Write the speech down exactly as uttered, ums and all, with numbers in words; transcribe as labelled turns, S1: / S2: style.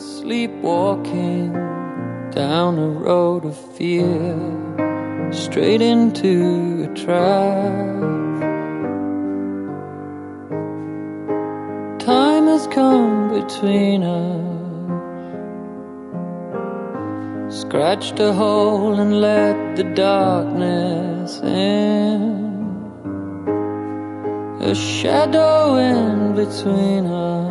S1: sleepwalking down a road of fear, straight into a trap. Time has come between us, scratched a hole and let the darkness in. A shadow in between us,